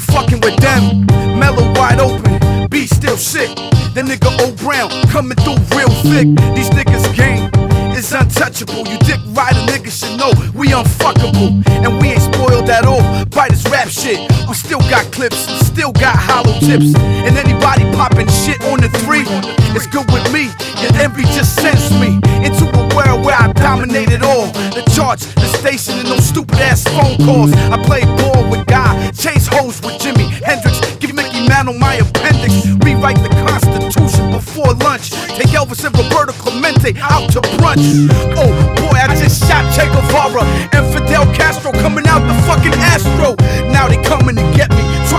fucking with them. Mellow wide open, beat still sick. That nigga O Brown coming through real thick. These niggas game is untouchable. You dick rider niggas should know we unfuckable. And we ain't spoiled at all by this rap shit. We still got clips, still got hollow tips. And anybody popping shit on the 3, it's good with me. Your envy just sends me into a world where I dominate it all. The charts, the station, and those stupid ass phone calls. I play ball with Guy, chase hoes with Jimi Hendrix, give Mickey Mantle my appendix, rewrite the Constitution before lunch, take Elvis and Roberto Clemente out to brunch. Oh boy, I just shot Che Guevara and Fidel Castro coming out the fucking Astro. Now they coming to get